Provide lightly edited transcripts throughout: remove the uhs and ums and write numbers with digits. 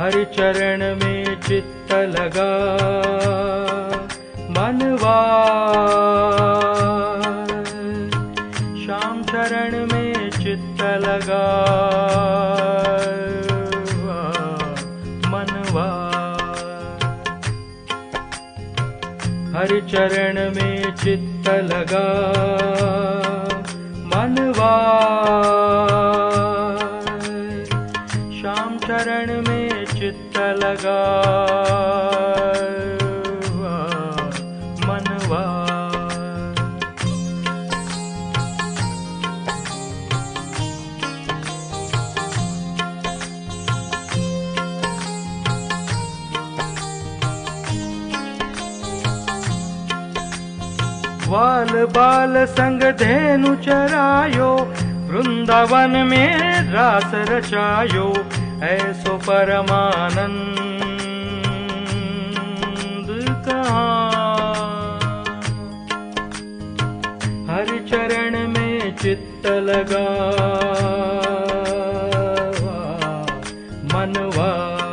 हरि चरण में चित्त लगा मनवा, श्याम चरण में चित्त लगा मनवा। हरि चरण में चित्त लगा मनवा, श्याम चरण में चित्त लगा मनवा। ग्वाल बाल संग धेनु चरायो, वृंदावन में रास रचायो, ऐसो परमानंद कहाँ। हरि चरण में चित्त लगा मनवा।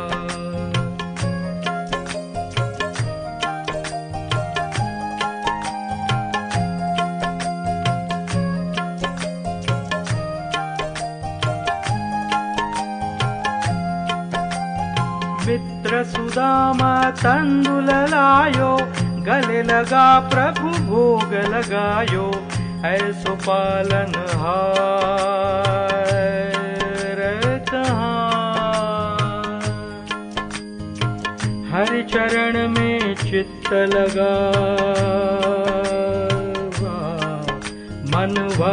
मित्र सुदामा तंदुल लायो, गले लगा प्रभु भोग लगायो, ऐसो पालन हार कहाँ। हरि चरण में चित्त लगा मनवा।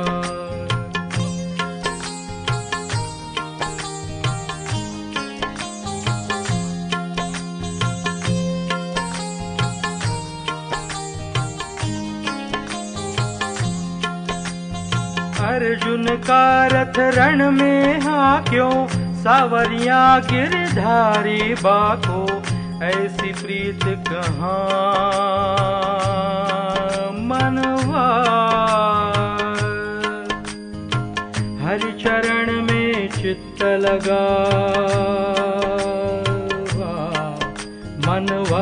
अर्जुन का रथ रण में हाक्यो, सावरिया गिरधारी बाको, ऐसी प्रीत कहाँ मनवा। हरि चरण में चित्त लगा मनवा।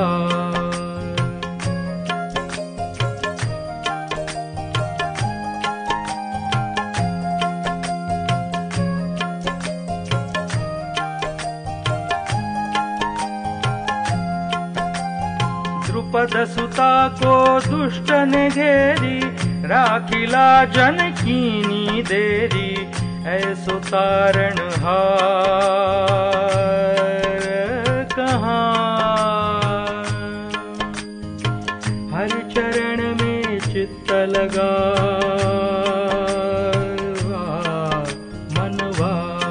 द्रुपद सुता को दुष्ट ने घेरी, राखिला जन कीनी देरी, ऐसो तारण हार कहाँ। हरि चरण में चित्त लगा मनवा।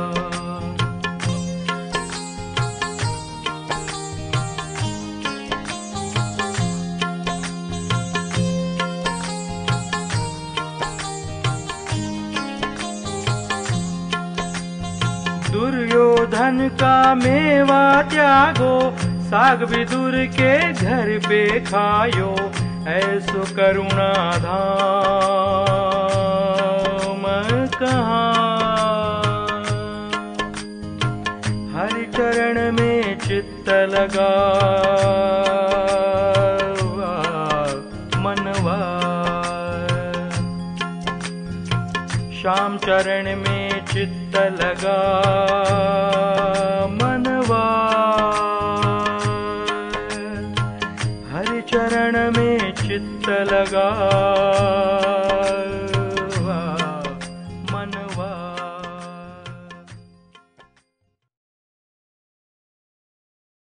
दुर्योधन का मेवा त्यागो, साग विदुर के घर पे खायो, ऐसो करुणा धाम कहाँ। हरि चरण में चित्त लगा मनवा। श्याम चरण में चित्त लगा मनवा। हरि चरण में चित्त लगा